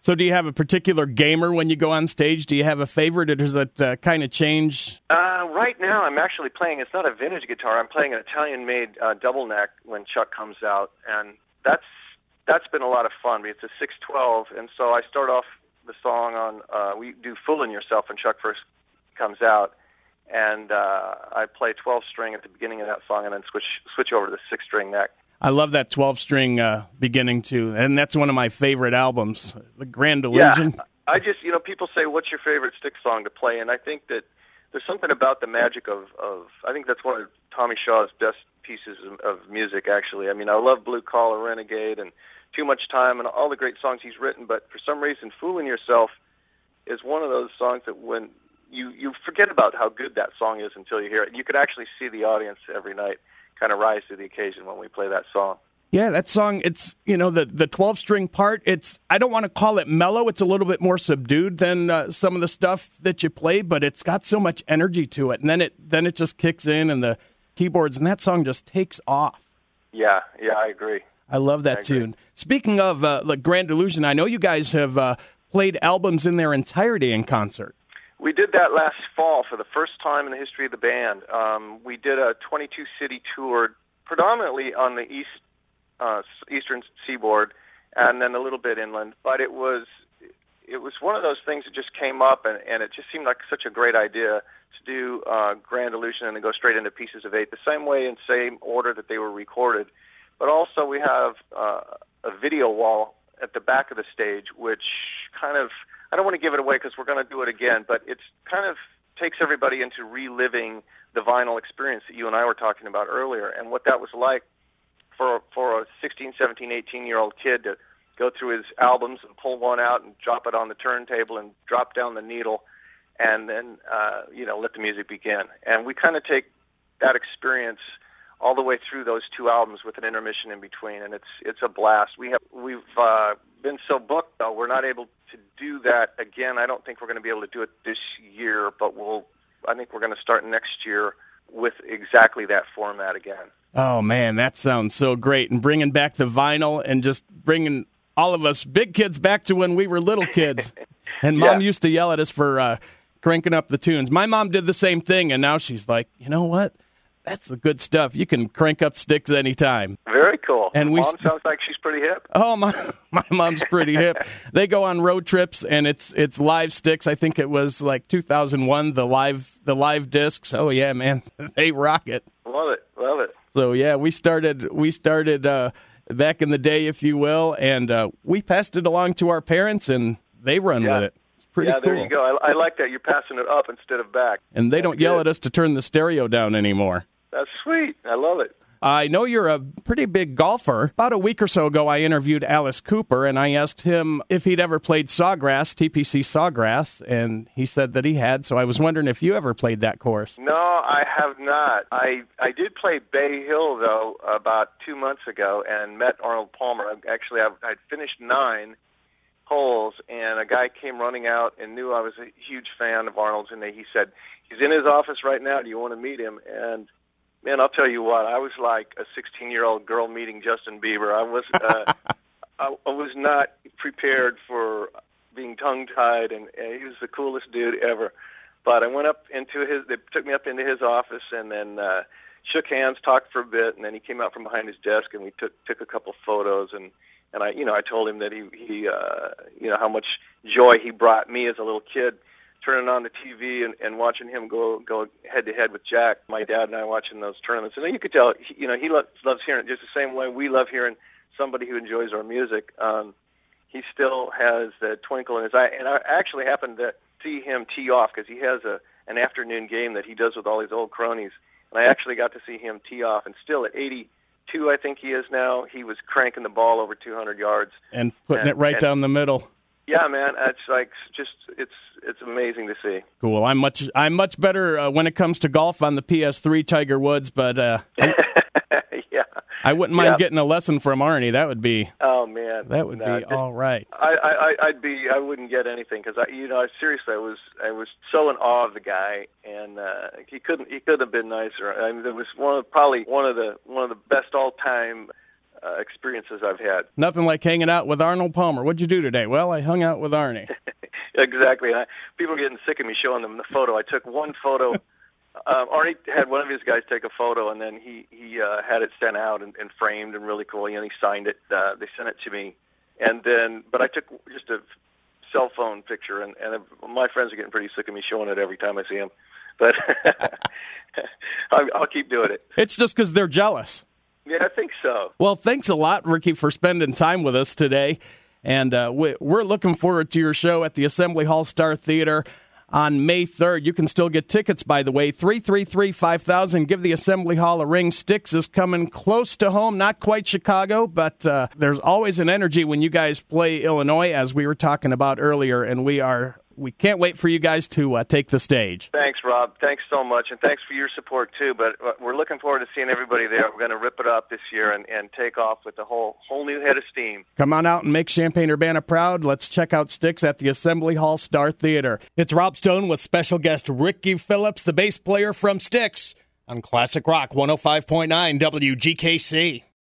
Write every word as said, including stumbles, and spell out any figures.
So do you have a particular gamer when you go on stage? Do you have a favorite, or does it uh, kind of change? Uh, right now, I'm actually playing, it's not a vintage guitar, I'm playing an Italian-made uh, double neck when Chuck comes out, and that's that's been a lot of fun. It's a six twelve, and so I start off the song on, uh, we do Foolin' Yourself when Chuck first comes out, and uh, I play twelve-string at the beginning of that song and then switch switch over to the six-string neck. I love that twelve-string uh, beginning, too, and that's one of my favorite albums, The Grand Illusion. Yeah, I just, you know, people say, what's your favorite Styx song to play? And I think that there's something about the magic of, of I think that's one of Tommy Shaw's best pieces of, of music, actually. I mean, I love Blue Collar Renegade and Too Much Time and all the great songs he's written, but for some reason, Foolin' Yourself is one of those songs that when you, you forget about how good that song is until you hear it. You could actually see the audience every night kind of rise to the occasion when we play that song. Yeah, that song, it's, you know, the the twelve-string part, it's, I don't want to call it mellow, it's a little bit more subdued than uh, some of the stuff that you play, but it's got so much energy to it, and then it then it just kicks in, and the keyboards, and that song just takes off. Yeah, yeah, I agree. I love that I tune. agree. Speaking of uh, the Grand Illusion, I know you guys have uh, played albums in their entirety in concert. We did that last fall for the first time in the history of the band. Um, we did a twenty-two city tour, predominantly on the east uh, eastern seaboard, and then a little bit inland. But it was it was one of those things that just came up, and, and it just seemed like such a great idea to do uh, Grand Illusion and then go straight into Pieces of Eight, the same way and same order that they were recorded. But also we have uh, a video wall at the back of the stage, which kind of, I don't want to give it away because we're going to do it again, but it's kind of takes everybody into reliving the vinyl experience that you and I were talking about earlier, and what that was like for for a sixteen, seventeen, eighteen-year-old kid to go through his albums and pull one out and drop it on the turntable and drop down the needle and then, uh, you know, let the music begin. And we kind of take that experience all the way through those two albums with an intermission in between, and it's it's a blast. We have we've uh, been so booked though we're not able to do that again. I don't think we're going to be able to do it this year, but we'll. I think we're going to start next year with exactly that format again. Oh man, that sounds so great! And bringing back the vinyl and just bringing all of us big kids back to when we were little kids. And Mom yeah. used to yell at us for uh, cranking up the tunes. My mom did the same thing, and now she's like, you know what? That's the good stuff. You can crank up Styx anytime. Very cool. And we Mom sounds like she's pretty hip. Oh, my my mom's pretty hip. They go on road trips, and it's it's live Styx. I think it was like two thousand one, the live the live discs. Oh yeah, man, they rock it. Love it, love it. So yeah, we started we started uh, back in the day, if you will, and uh, we passed it along to our parents, and they run yeah. with it. It's pretty yeah, cool. there you go. I, I like that. You're passing it up instead of back. And they That's don't yell good. at us to turn the stereo down anymore. That's sweet. I love it. I know you're a pretty big golfer. About a week or so ago, I interviewed Alice Cooper, and I asked him if he'd ever played Sawgrass, T P C Sawgrass, and he said that he had, so I was wondering if you ever played that course. No, I have not. I I did play Bay Hill, though, about two months ago, and met Arnold Palmer. Actually, I've, I'd finished nine holes, and a guy came running out and knew I was a huge fan of Arnold's, and he said, he's in his office right now. Do you want to meet him? And man, I'll tell you what, I was like a sixteen-year-old girl meeting Justin Bieber. I was uh, I, I was not prepared for being tongue-tied, and, and he was the coolest dude ever. But I went up into his, they took me up into his office, and then uh, shook hands, talked for a bit, and then he came out from behind his desk, and we took took a couple photos, and and I, you know, I told him that he he, uh, you know, how much joy he brought me as a little kid, turning on the T V and, and watching him go go head to head with Jack, my dad and I watching those tournaments. And you could tell, he, you know, he lo- loves hearing it just the same way we love hearing somebody who enjoys our music. Um, he still has the twinkle in his eye. And I actually happened to see him tee off because he has a an afternoon game that he does with all his old cronies. And I actually got to see him tee off. And still at eighty-two, I think he is now, he was cranking the ball over two hundred yards. And putting and, it right and, down the middle. Yeah, man, it's like just it's it's amazing to see. Cool. I'm much I'm much better uh, when it comes to golf on the P S three Tiger Woods, but uh, yeah, I wouldn't mind yeah. getting a lesson from Arnie. That would be oh man, that would no, be all right. I, I I'd be I wouldn't get anything because I you know I, seriously I was I was so in awe of the guy, and uh, he couldn't he couldn't have been nicer. I mean, there was one of probably one of the one of the best all time uh, experiences I've had. Nothing like hanging out with Arnold Palmer. What'd you do today? Well, I hung out with Arnie. Exactly. I, people are getting sick of me showing them the photo. I took one photo. uh, Arnie had one of his guys take a photo, and then he he uh, had it sent out and, and framed and really cool. You know, he signed it. Uh, they sent it to me, and then but I took just a cell phone picture, and, and my friends are getting pretty sick of me showing it every time I see them. But I'll, I'll keep doing it. It's just because they're jealous. Yeah, I think so. Well, thanks a lot, Ricky, for spending time with us today. And uh, we, we're looking forward to your show at the Assembly Hall Star Theater on May third. You can still get tickets, by the way. three three three, five thousand. Give the Assembly Hall a ring. Styx is coming close to home. Not quite Chicago, but uh, there's always an energy when you guys play Illinois, as we were talking about earlier. And we are we can't wait for you guys to uh, take the stage. Thanks, Rob. Thanks so much. And thanks for your support, too. But we're looking forward to seeing everybody there. We're going to rip it up this year and, and take off with a whole whole new head of steam. Come on out and make Champaign-Urbana proud. Let's check out Styx at the Assembly Hall Star Theater. It's Rob Stone with special guest Ricky Phillips, the bass player from Styx, on Classic Rock one oh five point nine W G K C.